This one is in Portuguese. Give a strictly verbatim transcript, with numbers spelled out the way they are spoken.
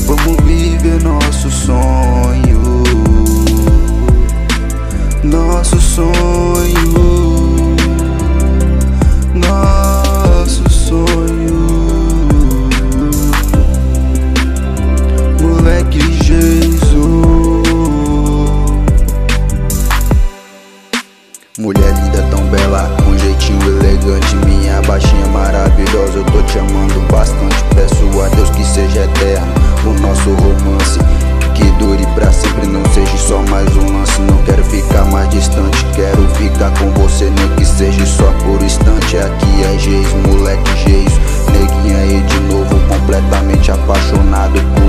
Vamos viver nosso sonho, nosso sonho, nosso sonho. Moleque Jesus. Mulher linda, tão bela, com jeitinho elegante, minha baixinha maravilhosa, eu tô te amando bastante. Peço a Deus que seja eterno o nosso romance, que dure pra sempre, não seja só mais um lance. Não quero ficar mais distante, quero ficar com você, nem que seja só por instante. Aqui é Geis, moleque Geis, neguinha aí de novo, completamente apaixonado por